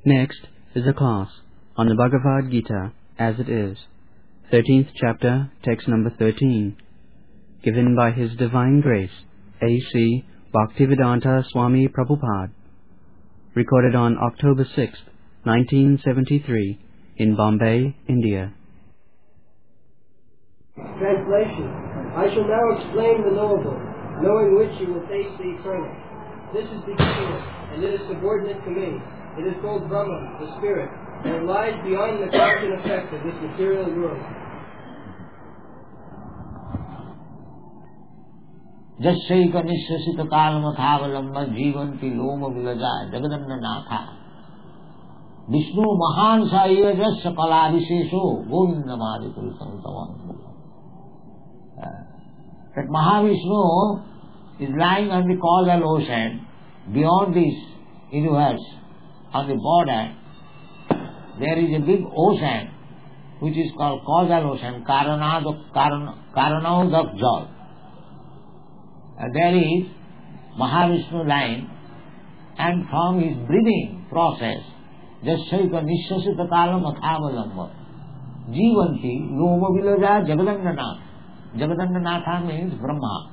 Next is a class on the Bhagavad Gita as it is, 13th chapter, text number 13, given by His Divine Grace, A.C. Bhaktivedanta Swami Prabhupada, recorded on October 6th, 1973, in Bombay, India. Translation. I shall now explain the knowable, knowing which you will taste the eternal. This is beginningless, and it is subordinate to me. It is called Brahman, the spirit, and it lies beyond the cause and effect of this material world. जस्यैक निश्वसित कालमथावलंब जीवंती लोम विलजा जगदन्न नाथा विष्णु महान सायजस कला विशेषो गोविंदमादि पुरुषोत्तम. That Mahavishnu is lying on the causal ocean beyond this universe. On the border there is a big ocean which is called causal ocean, Karanaudak Jal. There is Mahavishnu lying, and from his breathing process, Jasyaika Nishasita Kalam Athavalamba Jivanti Loma Vilaja Jagadannanath. Jagadannanatha means Brahma.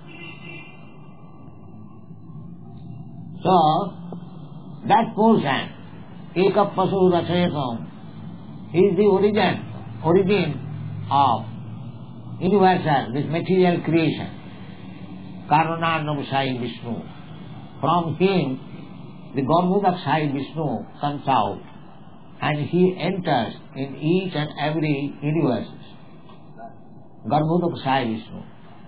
So, that portion, Eka Pasu Rachayatam, is the origin of universal, this material creation. Karunanam Sai Vishnu. From him, the Gormudak Sai Vishnu comes out, and he enters in each and every universe. Gormudak Sai Vishnu.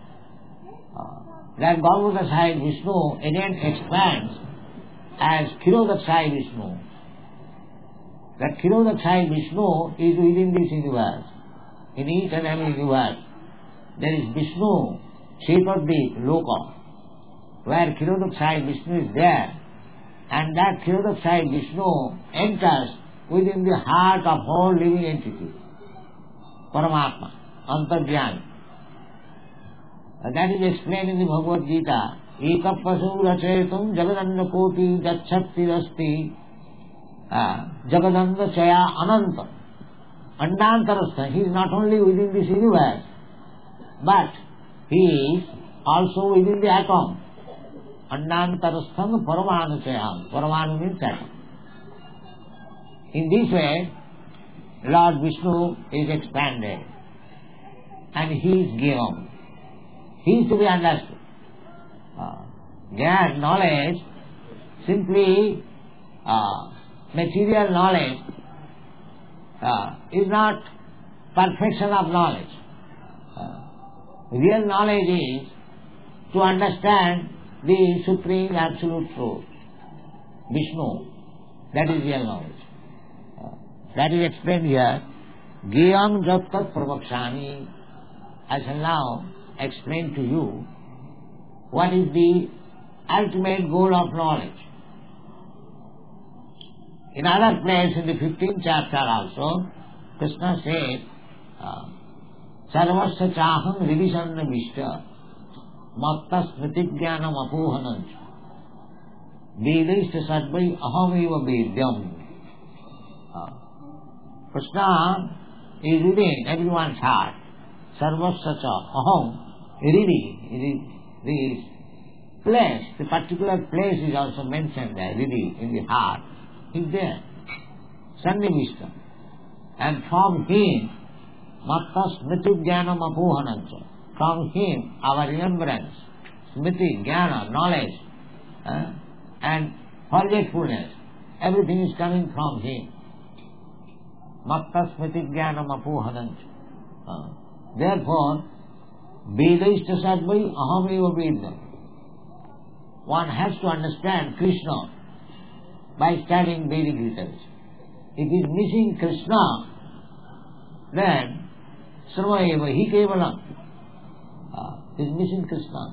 That Gormudak Sai Vishnu again expands as Khirodak Sai Vishnu. That Khirodak Sai Vishnu is within this universe. In each and every universe, there is Vishnu, shape of the Loka, where Khirodak Sai Vishnu is there, and that Khirodak Sai Vishnu enters within the heart of whole living entity, Paramatma, Antarjnana. That is explained in the Bhagavad Gita. Eka pasu rachetum jagadanda koti jachatti rasti jagadanda chaya ananta. Andantarastha. He is not only within this universe, but he is also within the atom. Andantarastham paramanu chayam. Paramanu means atom. In this way, Lord Vishnu is expanded, and he is given. He is to be understood. Gyan, knowledge, simply material knowledge, is not perfection of knowledge. Real knowledge is to understand the supreme absolute truth, Vishnu. That is real knowledge. That is explained here. Giyam Jattat Pravakshami. I shall now explain to you what is the ultimate goal of knowledge. In other place, in the 15th chapter also, Krishna said, Sarvasya chaham rivisanna vishta matta smritigyanam apohananch vedishta sadvai ahameva vedyam. Krishna is within everyone's heart. Sarvasya cha aham, Ridi, the place, the particular place is also mentioned there, Ridi, in the heart, is there. Sannivishta. And from him, Matta Smriti Jnanam Apohanancha. From him, our remembrance, Smriti, Jnana, knowledge, and forgetfulness, everything is coming from him. Matta Smriti Jnanam Apohanancha. Therefore, Vedaishta Sadvai Ahameva Vedam. One has to understand Krishna by studying Vedic literature. If he is missing Krishna, then Sramaeva Hi Kevalam. He is missing Krishna.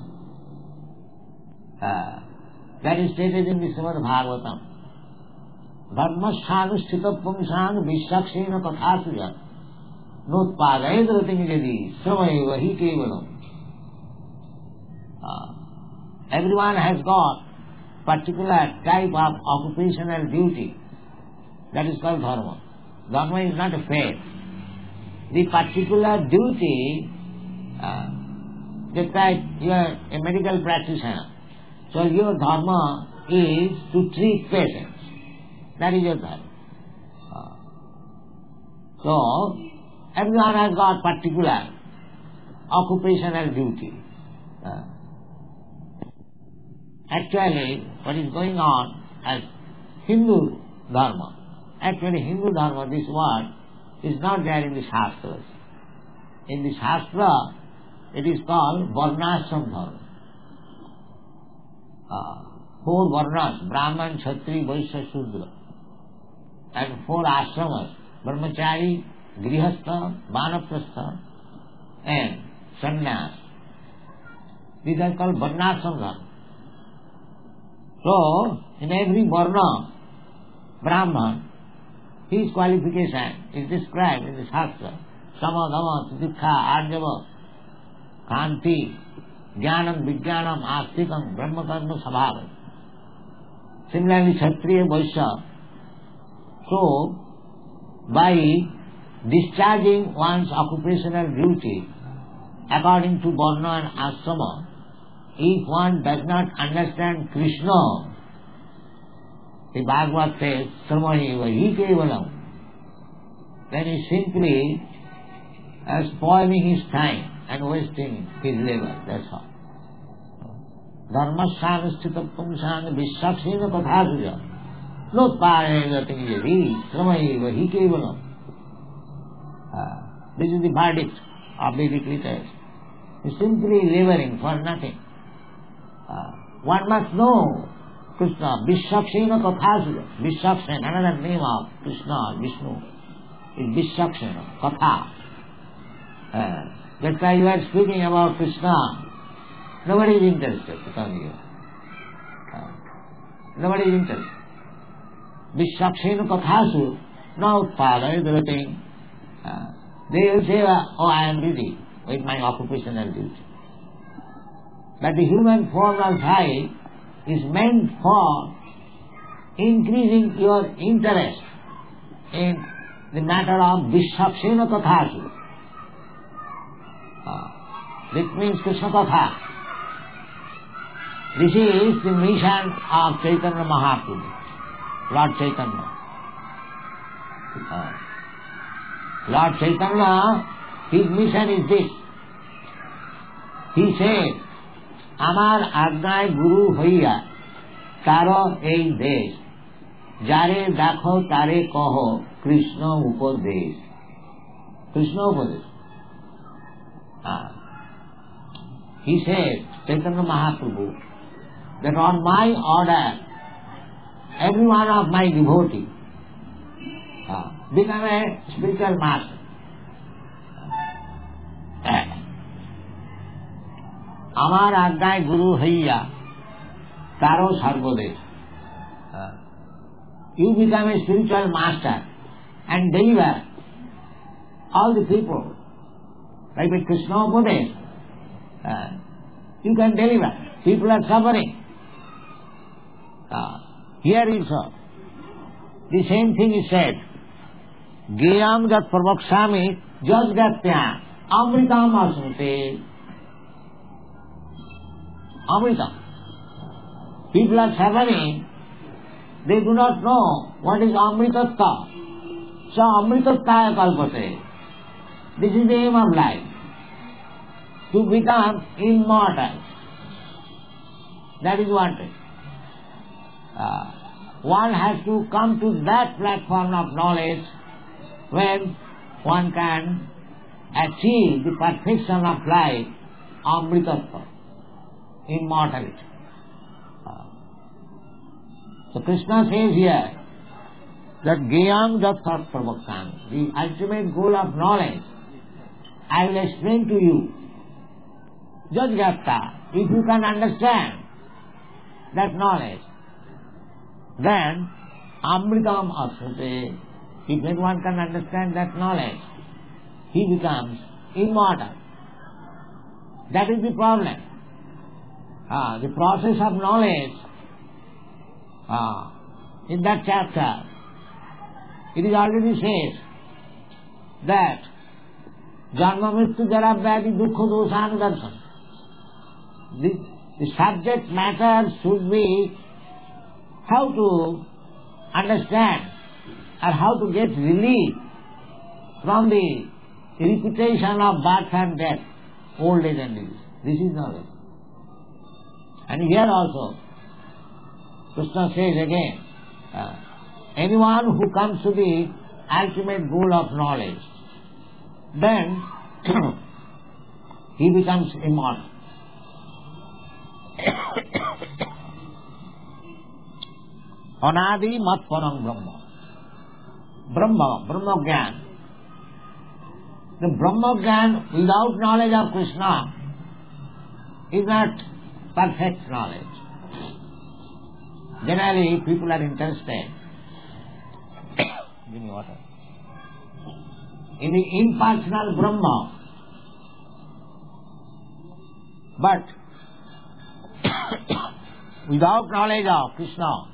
That is stated in the Srimad Bhagavatam. Dharmasthanu pumsan vishakshena kathasuya notpadayadratimi jadi Sramaeva Hi Kevalam. Everyone has got particular type of occupational duty. That is called dharma. Dharma is not a faith. The particular duty, just like you are a medical practitioner, so your dharma is to treat patients. That is your dharma. So, everyone has got particular occupational duty. Actually, what is going on as Hindu dharma, Hindu dharma, this word is not there in the Shastras. In the Shastra, it is called Varnashram dharma. 4 varnas, Brahman, Kshatri, Vaishya, Shudra, and 4 ashramas, Brahmachari, Grihastha, Vanaprastha, and Sannyas. These are called Varnashram dharma. So, in every varna, Brahman, his qualification is described in the Shastra. Sama, Dhamma, Titikha, Arjava, Kanti, Jnanam, Vijnanam, Astikam, Brahmakarma, Sabhavam. Similarly, Kshatriya, Vaishya. So, by discharging one's occupational duty according to varna and ashrama, if one does not understand Krishna, the Bhagavad says, Sarvani vahi kevalam, then he simply spoiling his time and wasting his labor, that's all. Dharmasthana sthitapumsana vishakshena kathasuja notparena tingyavi sramai vahi kevalam. This is the verdict of Vedic literature. He's simply laboring for nothing. One must know Krishna, Vishakshena kathasuja. Vishakshena, another name of Krishna, Vishnu, is Vishakshena, katha. That's why you are speaking about Krishna. Nobody is interested to come here. Nobody is interested. Vishakshena kathasu, no father is everything. They will say, oh, I am busy with my occupational duty. But the human form of life is meant for increasing your interest in the matter of Vishakshena kathasu. This means Krishna Katha. This is the mission of Chaitanya Mahaprabhu, Lord Chaitanya. Lord Chaitanya, his mission is this. He said, Amar Agnay Guru Hoiya, Taro ei desh, Jare Dakho Tare Koho, Krishna Upadesh. Krishna Upadesh. He said, Chaitanya Mahaprabhu, that on my order, every one of my devotees become a spiritual master. Amar Agnay Guru Haiya, Taro Sarvadesh. You become a spiritual master and deliver all the people. Like with Krishna Upadesh, you can deliver. People are suffering. Here is the same thing is said. Giyam gat pravakshami jasgatya amritam asmute. Amritam. People are suffering. They do not know what is amritattva. So amritattva kalpate. This is the aim of life. To become immortal. That is wanted. One has to come to that platform of knowledge when one can achieve the perfection of life, amritattva, immortality. So Krishna says here that Giyam Datthat Pravaksan, the ultimate goal of knowledge, I will explain to you. Jajgatta, if you can understand that knowledge, then Amritam Asate, if anyone can understand that knowledge, he becomes immortal. That is the problem. The process of knowledge, in that chapter, It is already said that Janma Mrityu Jara Vyadi Dukkha Dosanudarsana. The subject matter should be how to understand or how to get relief from the repetition of birth and death, old age and disease. This is knowledge. And here also, Krishna says again, anyone who comes to the ultimate goal of knowledge, then he becomes immortal. Anadi mat parang Brahma. Brahma Gyan. The Brahma Gyan without knowledge of Krishna is not perfect knowledge. Generally, people are interested give me water. In the impersonal Brahma. But without knowledge of Krishna,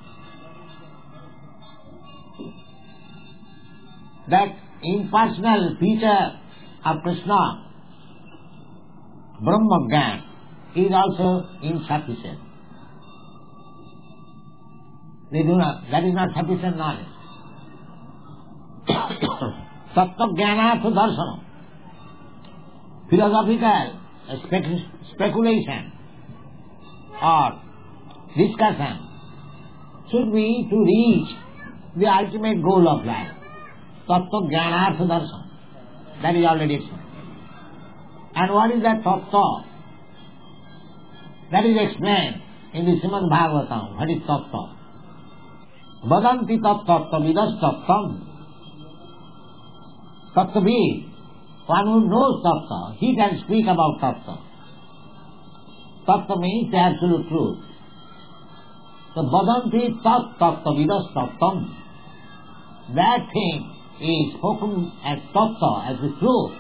that impersonal feature of Krishna, Brahma Gyan, is also insufficient. That is not sufficient knowledge. Tattva Jnanartha Darsana, philosophical speculation or discussion should be to reach the ultimate goal of life. Tattva Jnanartha Darsana. That is already explained. And what is that tattva? That is explained in the Srimad Bhagavatam. What is tattva? Vadanti tattva vidas tattvam. Tattva, one who knows tattva, he can speak about tattva. Tattva means the absolute truth. So vadanti tattva vidas tattvam. That thing is spoken as tattva, as the truth,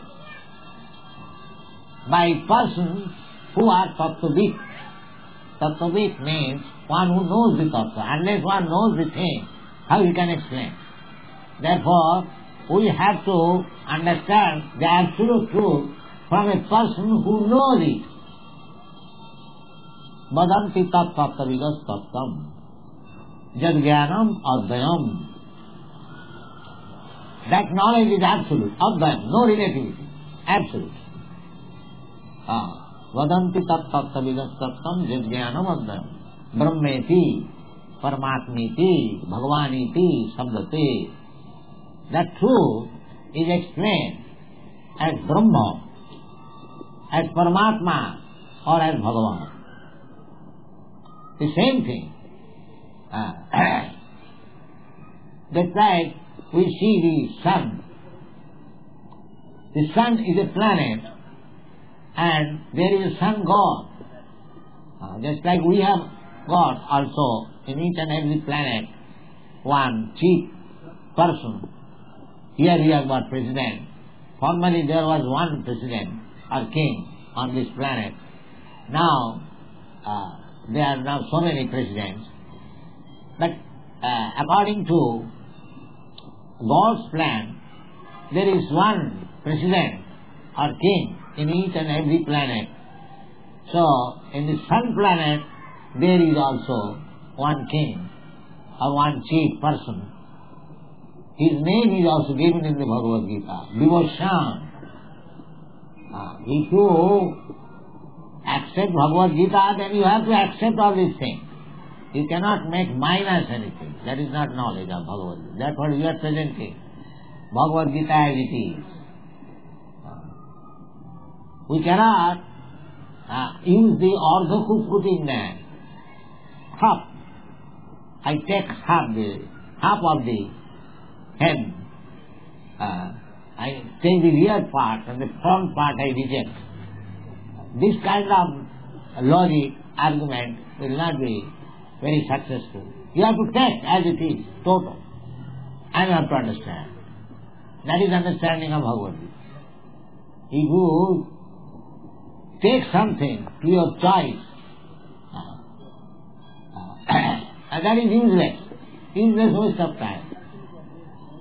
by persons who are tattvavid. Tattvavid means one who knows the tattva. Unless one knows the thing, how he can explain? Therefore, we have to understand the absolute truth from a person who knows it. Vadanti tattva vidas tattvam jad jnanam advayam. That knowledge is absolute, advayam, no relativity, absolute. Vadanti tattva vidas tattvam jad jnanam advayam. Brahmeti, Paramatmiti, Bhagavaniti, Sabdate. That truth is explained as Brahma, as Paramatma, or as Bhagavan. The same thing. That's like we see the sun. The sun is a planet and there is a sun god. Just like we have got also in each and every planet one chief person. Here we have got president. Formerly there was one president or king on this planet. Now there are now so many presidents. But according to God's plan, there is one president or king in each and every planet. So in the sun planet there is also one king or one chief person. His name is also given in the Bhagavad Gita, Vibhushan. If you accept Bhagavad Gita, then you have to accept all these things. You cannot make minus anything. That is not knowledge of Bhagavad Gita. That's what we are presenting. Bhagavad Gita as it is. We cannot use the ardha in there. Half. I take half of the head. I take the rear part and the front part I reject. This kind of logic argument will not be very successful. You have to take as it is, total. And you have to understand. That is understanding of Bhagavad Gita. If you take something to your choice, that is useless. Useless waste of time.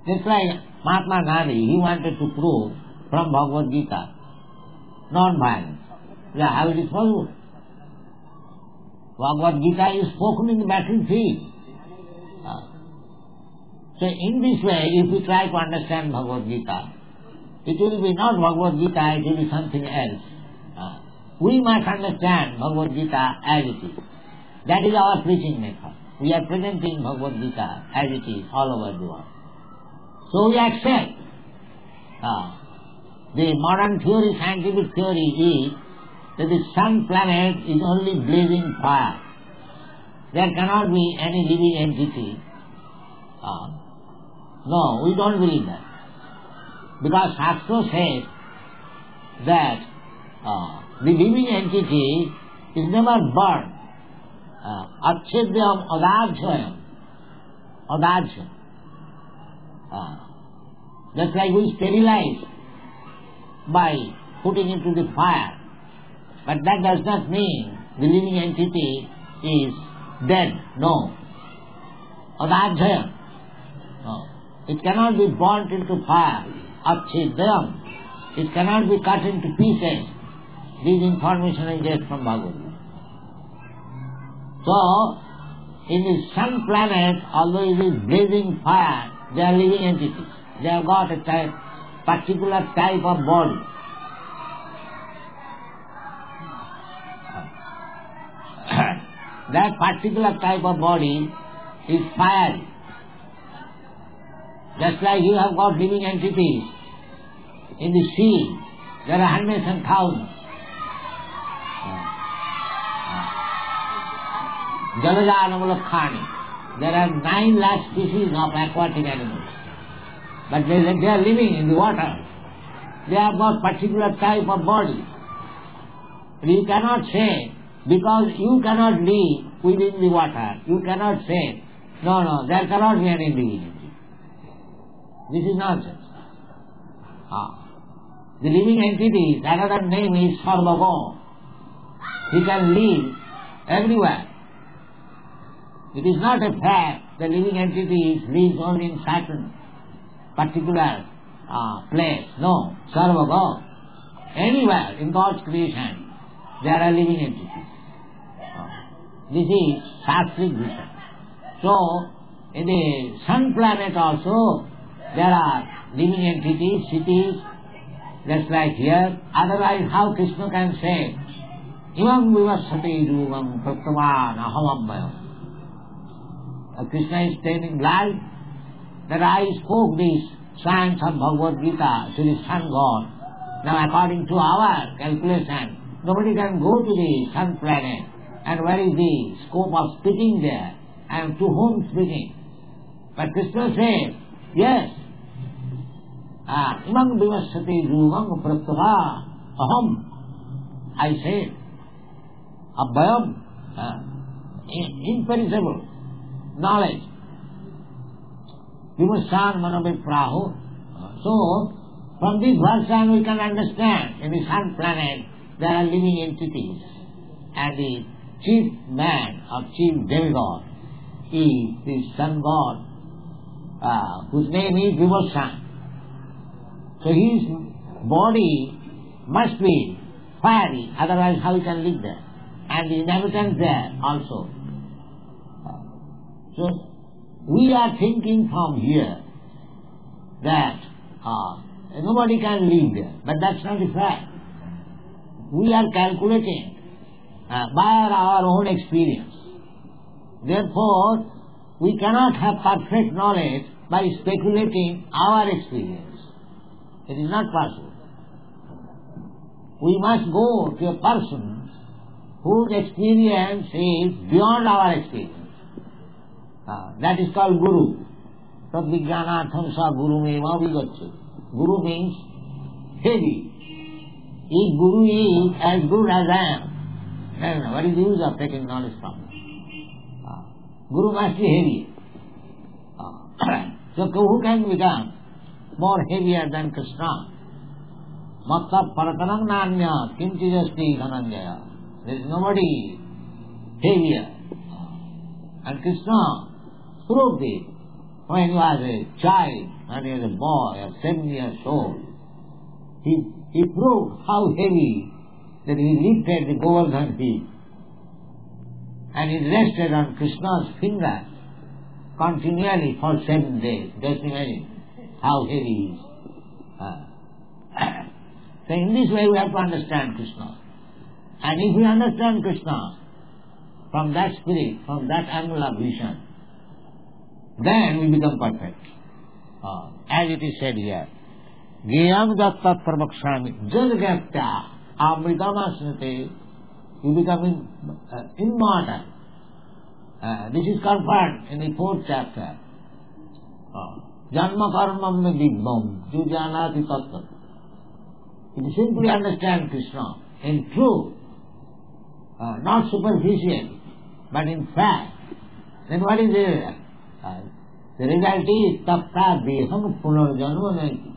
Just like Mahatma Gandhi, he wanted to prove from Bhagavad Gita non-violence. Yeah, how it is possible? Bhagavad Gita is spoken in the battlefield. So in this way, if we try to understand Bhagavad Gita, it will be not Bhagavad Gita, it will be something else. We must understand Bhagavad Gita as it is. That is our preaching method. We are presenting Bhagavad Gita as it is all over the world. So we accept. The modern theory, scientific theory is that the sun planet is only blazing fire. There cannot be any living entity. No, we don't believe that. Because Shastra says that the living entity is never born. Acchedyam adajyam. Adajyam. Just like we sterilize by putting into the fire. But that does not mean the living entity is dead. No. Adajyam. No. It cannot be burnt into fire. Acchedyam. It cannot be cut into pieces. This information is just from Bhagavad Gita. So, in the sun planet, although it is blazing fire, they are living entities. They have got a particular type of body. That particular type of body is fiery. Just like you have got living entities in the sea, there are hundreds and thousands. Jalajanamulakhani. There are 9 lakh species of aquatic animals. But they are living in the water. They have got particular type of body. You cannot say, because you cannot live within the water, you cannot say, no, there cannot be an individual. This is nonsense. The living entities, another name is Sarvabhauma. He can live everywhere. It is not a fact that living entities live only in certain particular place. No, Sarvabhauma. Anywhere in God's creation, there are living entities. This is Shastric vision. So, in the sun planet also, there are living entities, cities, just like here. Otherwise, how Krishna can say, Imam vivasati rupam praptavan ahamambayam. Krishna is telling live that I spoke this science of Bhagavad Gita to the sun god. Now according to our calculation, nobody can go to the sun planet. And where is the scope of speaking there? And to whom speaking? But Krishna says, yes, Imam vivasati rupam praptava aham. I said, abhayam, imperishable knowledge. Vimasan manavipraho. So, from this version we can understand in the sun planet there are living entities. And the chief man or chief demigod is the sun god, whose name is Vimasan. So his body must be fiery, otherwise how he can live there? And the inhabitants there also. So, we are thinking from here that nobody can live there, but that's not the fact. We are calculating by our own experience. Therefore, we cannot have perfect knowledge by speculating our experience. It is not possible. We must go to a person whose experience is beyond our experience. That is called Guru. Tadvijnanartham sa Guru meva vigacchati. Guru means heavy. If Guru is as good as I am, then what is the use of taking knowledge from him? Guru must be heavy. So who can become more heavier than Krishna? Matta paratanam nanya kimchijasti dhananjaya. There is nobody heavier. And Krishna proved it when he was a child, when he was a boy of 7 years old, he proved how heavy that he lifted the Govardhan hill. And he rested on Krishna's finger continually for 7 days. Just imagine how heavy he is. So in this way we have to understand Krishna. And if we understand Krishna from that spirit, from that angle of vision, then we become perfect. As it is said here, Gyam Dattat Prabhakshami Jadgatya Amritamasnate, you become immortal. This is confirmed in the 4th chapter. Janma karmam me dibbam jujanati tattva. If you simply understand Krishna in truth, not superficially, but in fact, then what is the result? The result is tapta deham punarjanma naiti.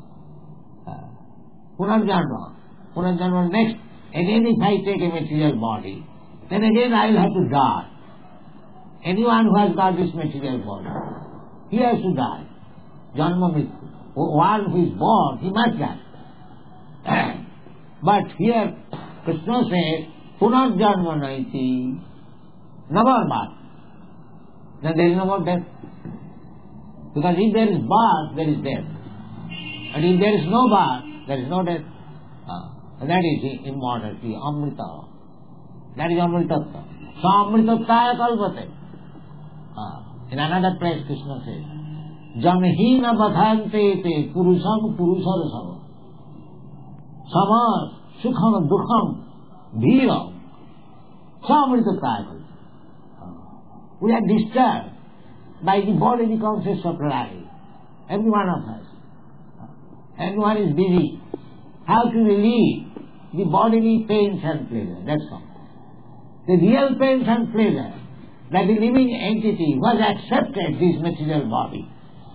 Punarjanma next. Again if I take a material body, then again I will have to die. Anyone who has got this material body, he has to die. Janma mrityu. One who is born, he must die. But here Krishna says, Punarjanma naiti, never birth. Then there is no more death. Because if there is birth, there is death. And if there is no birth, there is no death. And that is immortality, Amrita. That is Amritattva. So Amritattva kalpate. In another place Krishna says, Jamhina badhante te purusham purusarasava. Samas sukham dukham bhiram. So Amritattva kalpate. We are disturbed by the bodily concepts of life. Every one of us. Everyone is busy. How to relieve the bodily pains and pleasure. That's all. The real pains and pleasure that the living entity was accepted this material body.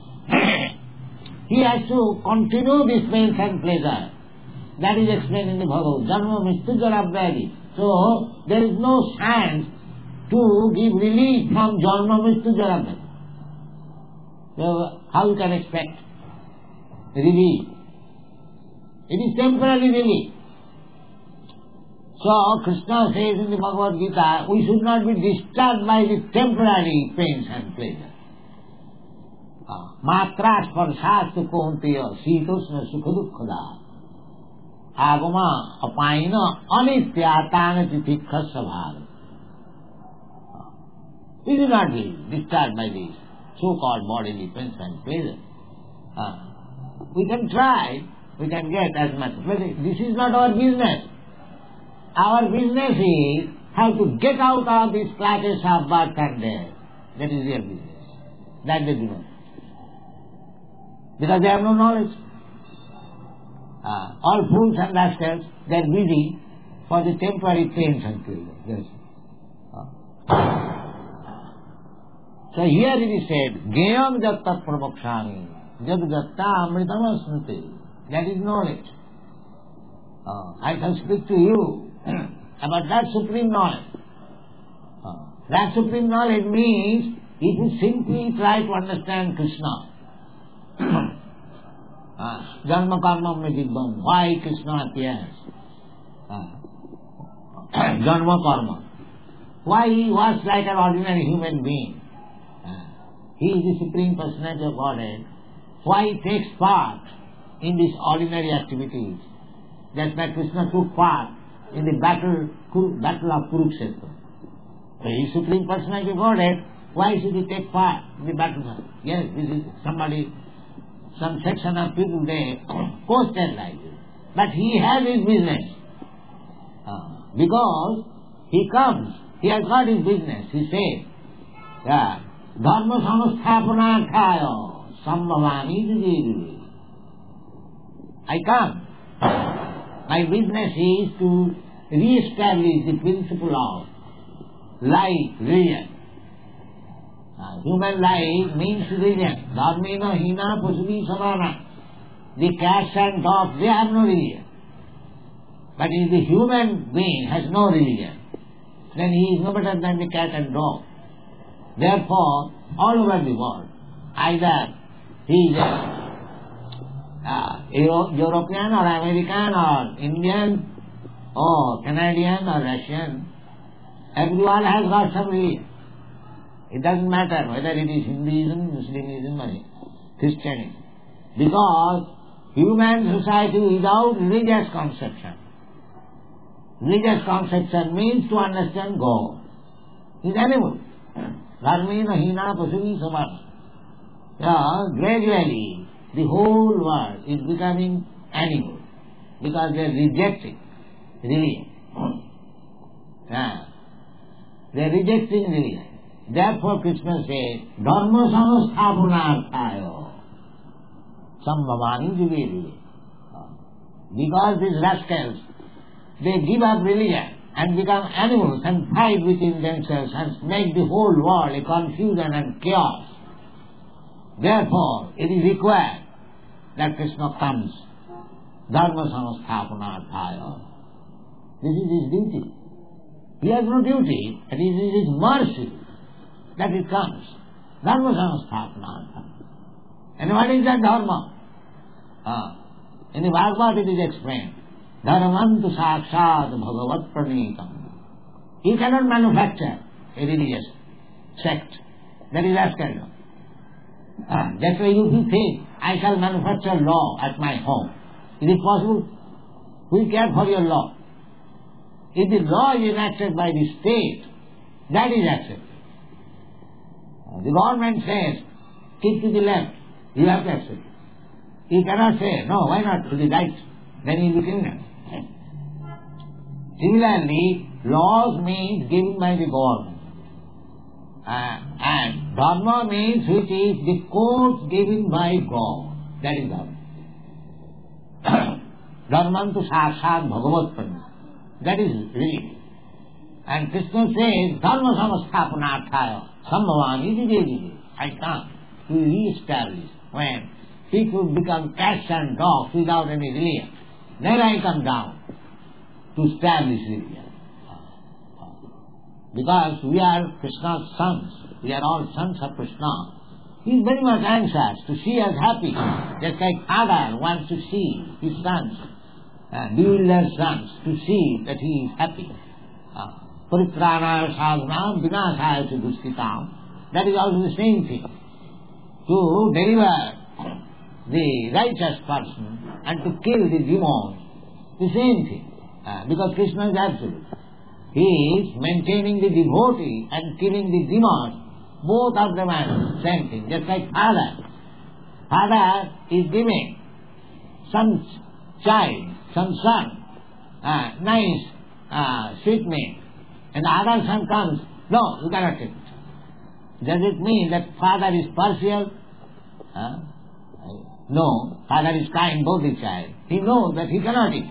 He has to continue this pains and pleasure. That is explained in the Bhagavad. Janma Mrityu Jara Vyadi. So there is no chance to give relief from Janma Mrityu Jara Vyadi. So how you can expect relief? It is temporary relief. So Krishna says in the Bhagavad Gita, we should not be disturbed by the temporary pains and pleasure. Matra sparshastu kontiya sitosna sukha dukkhada agama apaina anitya tanati tikha sabhava. We should not be disturbed by these so-called bodily pains and pleasure. We can try, we can get as much, but this is not our business. Our business is how to get out of these classes of birth and death. That is their business. That they do not. Because they have no knowledge. All fools and rascals, they are busy for the temporary pains and pleasure. Yes. So here it is said, Gyam Jattat Prabhakshami, Jad Jatta Amritama Smriti. That is knowledge. I shall speak to you about that supreme knowledge. That supreme knowledge means if you simply try to understand Krishna. Janma karma medibbam. Why Krishna appears? Janma karma. Why he was like an ordinary human being? He is the Supreme Personality of Godhead. Why he takes part in these ordinary activities? Just like Krishna took part in the battle of Kurukshetra. So he is Supreme Personality of Godhead. Why should he take part in the battle? Yes, this is some section of people, they posted like this. But he has his business. Because he comes, he has got his business. He says, Dharma samasthapanarthaya sambhavami divi. I come. My business is to re-establish the principle of life, religion. Human life means religion. Dharmena hina pasuni samana. The cats and dogs, they have no religion. But if the human being has no religion, then he is no better than the cat and dog. Therefore, all over the world, either he is European or American or Indian or Canadian or Russian, everyone has got some religion. It doesn't matter whether it is Hinduism, Muslimism or Christianism. Because human society without religious conception. Religious conception means to understand God. Is animal. Dharmena hina pasuni samana. Gradually the whole world is becoming animal because they are rejecting religion. They are rejecting religion. Therefore Krishna says, Dharma samasthapanarthaya sambhavani juge. Because these rascals, they give up religion and become animals and fight within themselves and make the whole world a confusion and chaos. Therefore, it is required that Krishna comes. Dharma samasthapanarthaya. This is his duty. He has no duty, and it is his mercy that it comes. Dharma samasthapanarthaya. And what is that dharma? In the Bhagavad it is explained. Dharmantu sakshat bhagavat pranitam. You cannot manufacture a religious sect. That is rascal. That's why you think, I shall manufacture law at my home. Is it possible? We care for your law. If the law is enacted by the state, that is accepted. The government says, keep to the left, you have to accept it. You cannot say, no, why not to the right? Then you will be criminal. Similarly, laws means given by the government. And dharma means which is the course given by God. That is dharma. Dharmantu sakshat bhagavat pranam. That is religion. And Krishna says, Dharma samasthapanarthaya sambhavani juge. I come to re-establish. When people become cats and dogs without any religion, then I come down to establish religion. Because we are Krishna's sons. We are all sons of Krishna. He is very much anxious to see us happy. Just like father wants to see his sons, bewildered sons, to see that he is happy. Paritrana sadhanam vinasaya dushkitam. That is also the same thing. To deliver the righteous person and to kill the demons, the same thing. Because Krishna is absolute. He is maintaining the devotee and killing the demons. Both of them are the same thing. Just like father. Father is giving some child, some son, nice sweetmeat. And the other son comes, no, you cannot take it. Does it mean that father is partial? No, father is kind both the child. He knows that he cannot eat.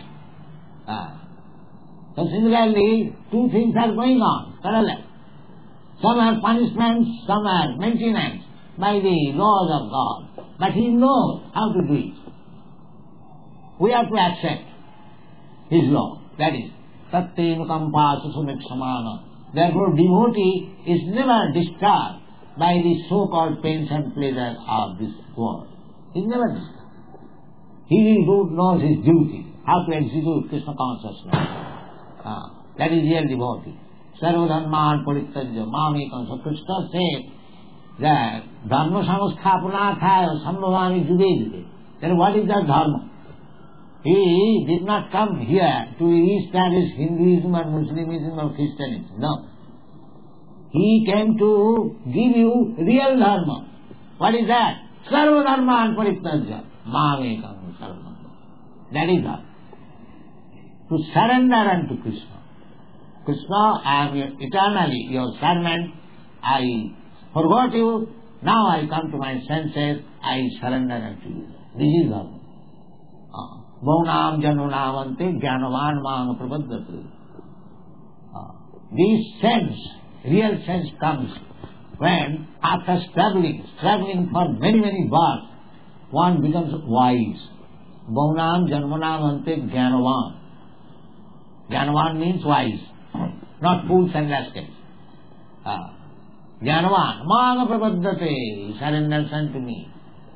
So similarly, two things are going on, parallel. Some are punishments, some are maintenance by the laws of God. But he knows how to do it. We have to accept his law. That is, Tattva Sumiksamana. Therefore, devotee is never disturbed by the so-called pains and pleasures of this world. He is never disturbed. He who knows his duty, how to execute Krishna consciousness. That is real devotee. Sarvadharman parittajya mamekam. So Krishna said that dharma samasthapanarthaya sambhavani juge juge. Then what is that dharma? He did not come here to establish Hinduism or Muslimism or Christianism. No. He came to give you real dharma. What is that? Sarvadharman parittajya mamekam sarvadharma. That is dharma. To surrender unto Krishna. Krishna, I am eternally your servant. I forgot you. Now I come to my senses. I surrender unto you. This is dharma. Bhaunam janunamante jnanavan mang prapaddati. This sense, real sense comes when after struggling for many, many births, one becomes wise. Bhaunam janunamante jnanavan. Jnanavan means wise, not fools and rascals. Jnanavan, Maga Prapaddate, surrenders unto me.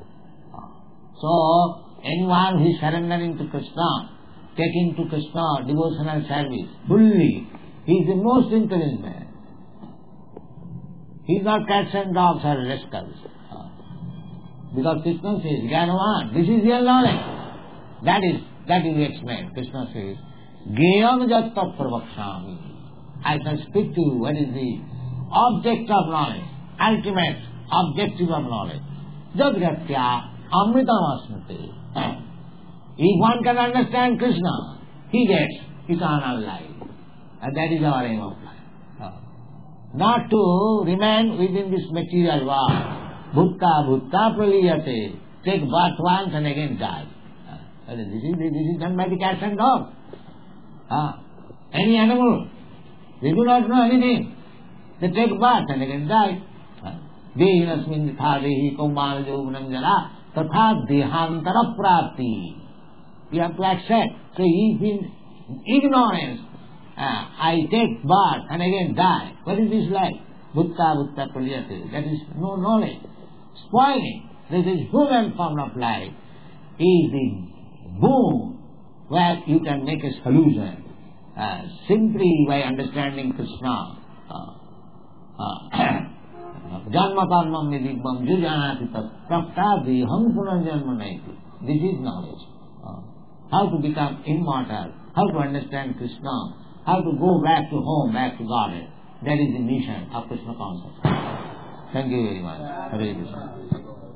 So, anyone who is surrendering to Krishna, taking to Krishna devotional service fully, he is the most intelligent man. He is not cats and dogs or rascals. Because Krishna says, Jnanavan, this is real knowledge. That is explained. Krishna says, Gyam jatta pravakshami. I can speak to you what is the object of knowledge, ultimate objective of knowledge. Jagratya amritamasmate. If one can understand Krishna, he gets eternal life. And that is our aim of life. Not to remain within this material world. Bhutta praliyate. Take birth once and again die. This is done by the cats and dogs. Any animal, they do not know anything. They take birth and again die. Dehinasmin dehi kaumana jovanam jala tatha dehantara prapti. You have to accept. So if in ignorance, I take birth and again die. What is this life? Bhutta praliyate. That is no knowledge. Spoiling. This is human form of life. Is the boon where you can make a solution simply by understanding Krishna. Janma karmam nidibham jujanati praptadi ham punarjanma naiti. This is knowledge. How to become immortal, how to understand Krishna, how to go back to home, back to Godhead. That is the mission of Krishna consciousness. Thank you very much. Hare Krishna.